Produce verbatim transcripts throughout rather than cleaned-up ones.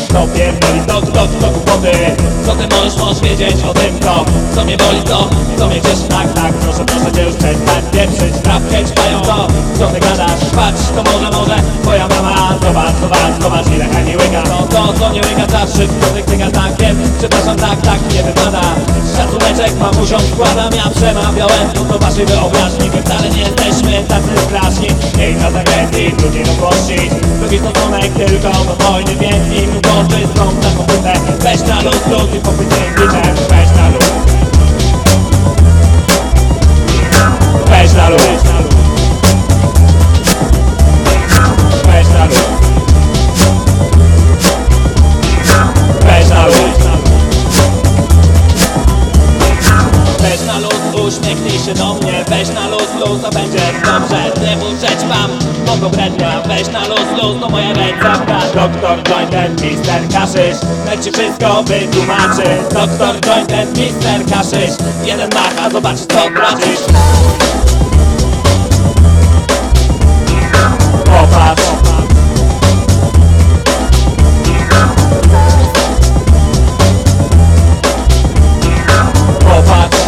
to pierdoli, to, to, to głupoty. Co ty możesz, możesz wiedzieć o tym, to co mnie boli, to co mnie cieszy. Tak, tak, proszę, proszę cię już przestań pieprzyć. Trawkę ćpają to, co ty gadasz. Patrz, to może, może twoja mama. Zobacz, zobacz, zobacz ile chemii łyka. To, to, co nie łyka, czas szybko wytyka. Tak, wiem, przepraszam, tak, tak, nie wypada. Szacuneczek mamusią składam, ja przemawiałem do waszej wyobraźni. My wcale nie jesteśmy tacy straszni. Jej na zagresji, ludzi rozłościć. Drugi stosunek tylko do wojny, więc im uboczy strąg na komputer. Weź na luz, luz i popyć języczem. Weź na luz. Weź na luz. Weź na luz. Weź na luz. Weź na luz, uśmiechnij się do mnie. Weź na luz, luz, a będzie dobrze. Nie burzeć wam, mogą brednia. Weź na luz, luz, to moja recepta. Doktor Joint, mister Kaszysz, lecz ci wszystko wytłumaczy. Doktor Joint, mister Kaszysz, jeden mach, a zobaczysz co tracisz. Popatrz. Popatrz.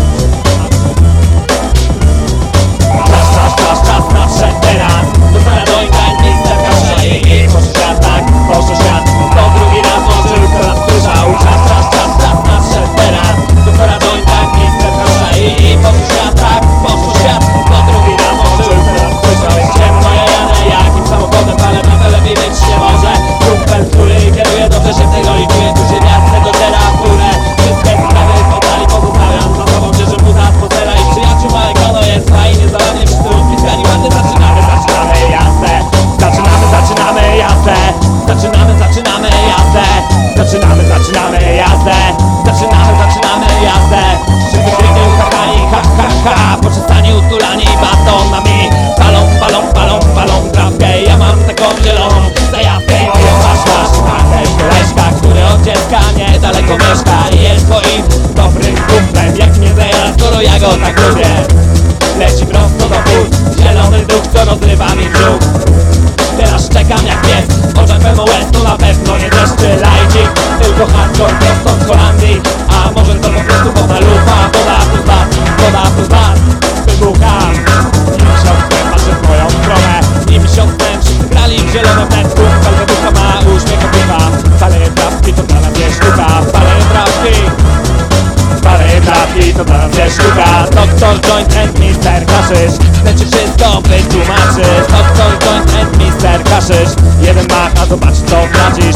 Czas, czas, czas, czas nadszedł teraz. Doktora Jointa, mister Kaszysz i poszło świat, tak, poszło świat. To drugi raz łączył, kto nas słyszał. Czas, czas, czas, czas nadszedł teraz. Doktora Jointa, mister Kaszysz i poszło świat, tak, poszło świat. To drugi raz łączył, kto nas słyszał. Jest ciemno, ja jadę jakim samochodem, ale na lepiej być nie może. Kumpel, który kieruje, dobrze się w tej roli czuje. Tu się miasto dociera w górę. Wszystkie sprawy podali, pozostawiam za sobą, cieszę mu za atmosfera i przyjaciół. Malekono jest fajnie, zabawnie wszyscy rozpisani ładnie. Zaczynamy, zaczynamy jazdę. Zaczynamy, zaczynamy jazdę. Zaczynamy, zaczynamy jazdę. Zaczynamy, zaczynamy jazdę. Zaczynamy, zaczynamy jazdę. Wszyscy pięknie uchachani, ha, ha, ha. Po przystani utulani batonami. Palą, palą, palą, palą trawkę. Ja mam taką zieloną zajawkę. I moją masz, masz, masz też koleżka, który od dziecka niedaleko mieszka i jest twoim dobrym kumplem. Jak mnie zajęła, skoro ja go tak lubię. Leci prosto do płuc, zielony duch, co rozrywa mi brzuch. Teraz czekam jak pies, w oczach M O S to na pewno nie deszczy lajcik, tylko hardcore prosto z Holandii. A może to po prostu woda lufa, woda plus bat, woda plus bat. Wybucham, nim siostrzem patrzę w moją stronę. Nim siostrzem wszyscy grali w zielone wnet. Kumpel wybucha, ma uśmiech opływa. Paleje trawki, to dla nas jest sztuka. Paleje trawki, paleje trawki, to dla nas jest sztuka. Doktor Joint and mister Kaszysz, lecz wszystko wytłumaczy. Doktor Joint and mister Kaszysz, jeden mach, a zobacz co tracisz.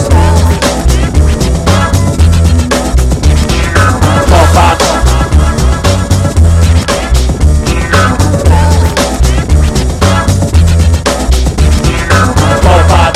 Popatrz. Popatrz.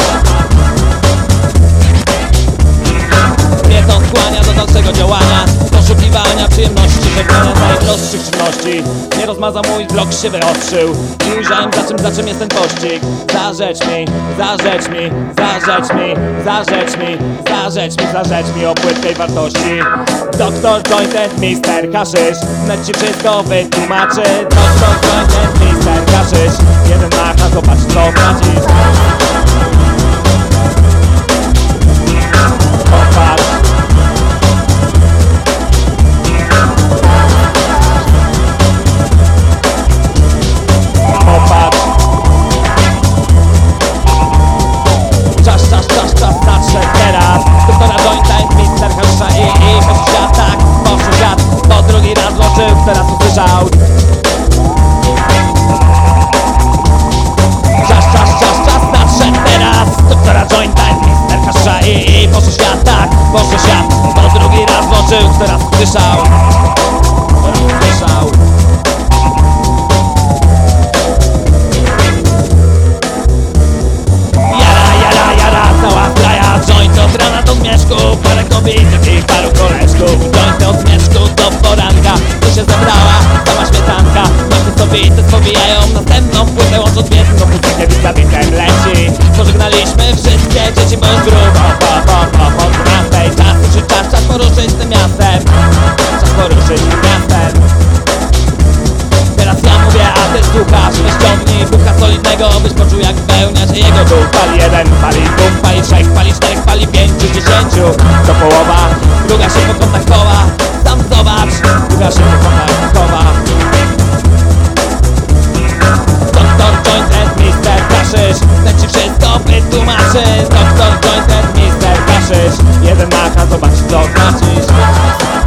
Mnie to skłania do dalszego działania, poszukiwania przyjemności, wykonania najprostszych czynności. Nie rozmaza mój wzrok się wyostrzył i ujrzałem za czym, za czym jest ten pościg. Za rzecz mi, za rzecz mi, za rzecz mi, za rzecz mi, za rzecz mi, za rzecz mi o płytkiej wartości. Doktor Joint, mister Kaszysz, wnet ci wszystko wytłumaczy. Doktor Joint, mister Kaszysz, jeden mach, a zobacz co tracisz. Popatrz. Popatrz. Czas, czas, czas, czas nadszedł teraz. Doktora Jointa, mister Kaszysz i, i poszło świat, tak, poszło świat. Po drugi raz włączył, teraz usłyszał. Czas, czas, czas, czas nadszedł teraz. Doktora Jointa, mister Kaszysz i, i poszło świat, tak, poszło świat. Po drugi raz włączył, teraz usłyszał. Teraz usłyszał. Joint od rana do zmierzchu, parę kobiet i paru koleżków. Joint od zmierzchu do poranka, tu się zebrała sama śmietanka. Nasze sowiety spowijają następną płytę, łącząc jedną muzykę, widz za bitem leci. Pożegnaliśmy wszystkie dzieci, bo jest grubo. Po, po, po, po dwunastej czas, czy czas, czas poruszyć tym miastem. Czas poruszyć tym miastem. Teraz ja mówię, a ty słuchasz. Weź ciągnij bucha solidnego, byś poczuł jak pełnia się jego duch. Pali jeden, pali dwóch, pali trzech, pali czterech, pali pięciu, dziesięciu. doktor, jointer, mister Kaszysz. Jeden macha, zobacz co tracisz.